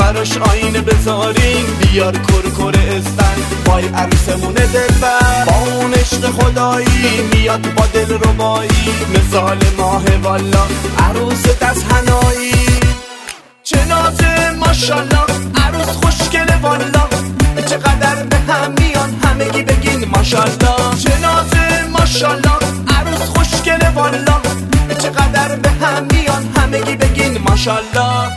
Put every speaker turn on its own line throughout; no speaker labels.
براش آینه بذارین، بیار کرکر استن وای عروسمونه دلبر. با اون عشق خدایی میاد با دل ربایی، مثال ماه والا عروس دست حنایی. چه نازه ماشالله عروس خوشگله والا، چقدر به هم میان همگی بگین ماشالله. چه نازه ماشالله عروس خوشگله والا، چقدر به هم میان همگی بگین ماشالله.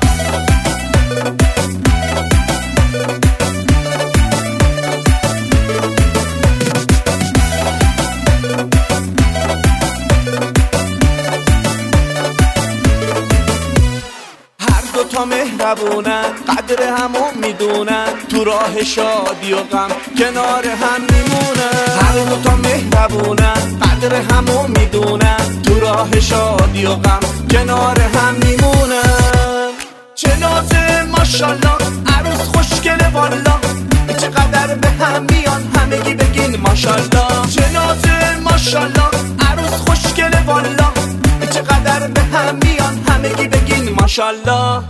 دوتا مهربونن قدر همو میدونن، تو راه شادی و غم کنار هم میمونن. هر دوتا مهربونن قدر همو میدونن، تو راه شادی و غم کنار هم میمونن. چه نازه ماشالله عروس خوشگله والا، چقدر به هم میان همگی بگین ماشالله. چه نازه ماشالله عروس خوشگله والا، چقدر به هم میان همگی بگین ماشالله.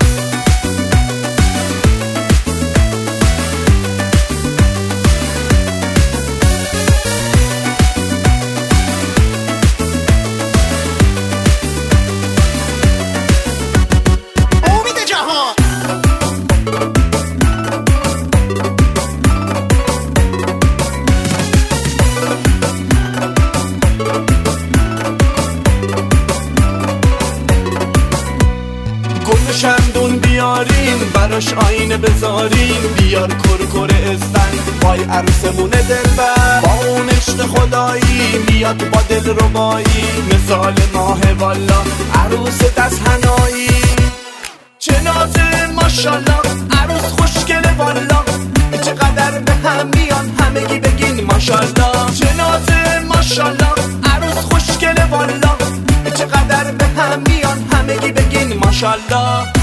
شمدون بیارین براش آینه بذارین، بیار کرکر استن وای عروسمونه دلبر. با اون عشق خدایی میاد با دل ربایی، مثال ماه والا عروس دست حنایی. چه نازه ماشالله عروس خوشگله والا، چقدر به هم میان همگی بگین ماشالله. چه نازه ماشالله عروس خوشگله والا، چقدر به هم میان همگی بگین ماشالله.